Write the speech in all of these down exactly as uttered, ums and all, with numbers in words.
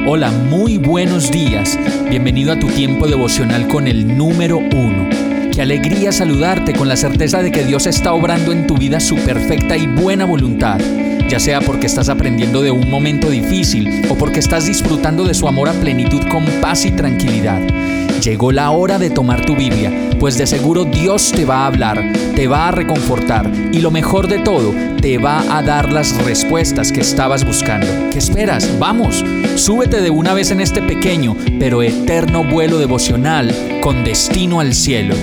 Hola, muy buenos días. Bienvenido a tu tiempo devocional con el número uno. Qué alegría saludarte con la certeza de que Dios está obrando en tu vida su perfecta y buena voluntad, ya sea porque estás aprendiendo de un momento difícil o porque estás disfrutando de su amor a plenitud con paz y tranquilidad. Llegó la hora de tomar tu Biblia, pues de seguro Dios te va a hablar, te va a reconfortar y lo mejor de todo, te va a dar las respuestas que estabas buscando. ¿Qué esperas? ¡Vamos! Súbete de una vez en este pequeño pero eterno vuelo devocional con destino al cielo.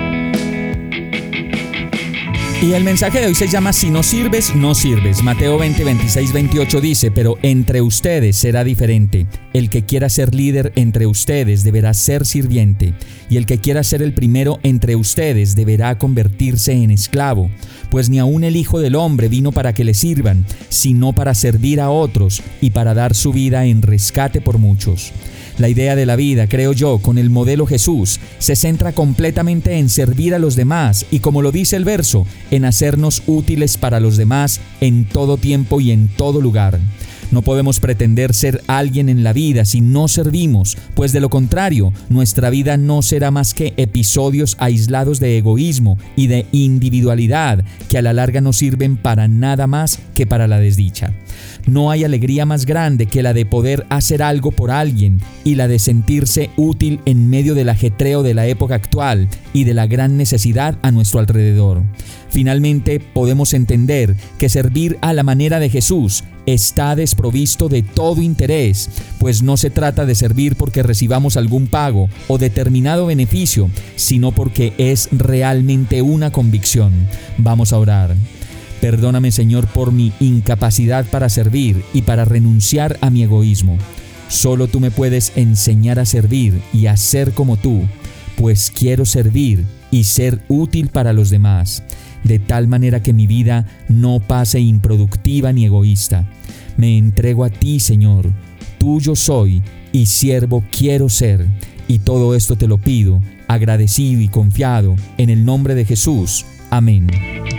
Y el mensaje de hoy se llama Si no sirves, no sirves. Mateo veinte, veintiséis, veintiocho dice: pero entre ustedes será diferente. El que quiera ser líder entre ustedes deberá ser sirviente, y el que quiera ser el primero entre ustedes deberá convertirse en esclavo. Pues ni aun el Hijo del Hombre vino para que le sirvan, sino para servir a otros y para dar su vida en rescate por muchos. La idea de la vida, creo yo, con el modelo Jesús, se centra completamente en servir a los demás y, como lo dice el verso, en hacernos útiles para los demás en todo tiempo y en todo lugar. No podemos pretender ser alguien en la vida si no servimos, pues de lo contrario, nuestra vida no será más que episodios aislados de egoísmo y de individualidad que a la larga no sirven para nada más que para la desdicha. No hay alegría más grande que la de poder hacer algo por alguien y la de sentirse útil en medio del ajetreo de la época actual y de la gran necesidad a nuestro alrededor. Finalmente, podemos entender que servir a la manera de Jesús está desprovisto de todo interés, pues no se trata de servir porque recibamos algún pago o determinado beneficio, sino porque es realmente una convicción. Vamos a orar. Perdóname, Señor, por mi incapacidad para servir y para renunciar a mi egoísmo. Solo tú me puedes enseñar a servir y a ser como tú, pues quiero servir y ser útil para los demás, de tal manera que mi vida no pase improductiva ni egoísta. Me entrego a ti, Señor, tuyo soy y siervo quiero ser, y todo esto te lo pido, agradecido y confiado, en el nombre de Jesús. Amén.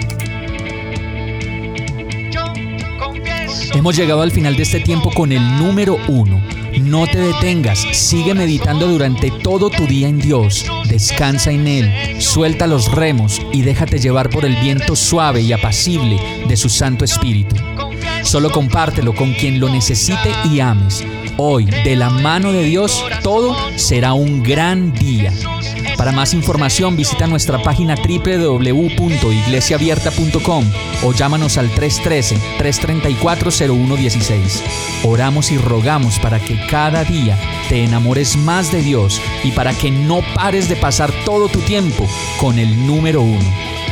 Hemos llegado al final de este tiempo con el número uno. No te detengas, sigue meditando durante todo tu día en Dios. Descansa en Él, suelta los remos y déjate llevar por el viento suave y apacible de su Santo Espíritu. Solo compártelo con quien lo necesite y ames. Hoy, de la mano de Dios, todo será un gran día. Para más información visita nuestra página doble u doble u doble u punto iglesia abierta punto com o llámanos al tres uno tres, tres tres cuatro, cero uno uno seis. Oramos y rogamos para que cada día te enamores más de Dios y para que no pares de pasar todo tu tiempo con el número uno.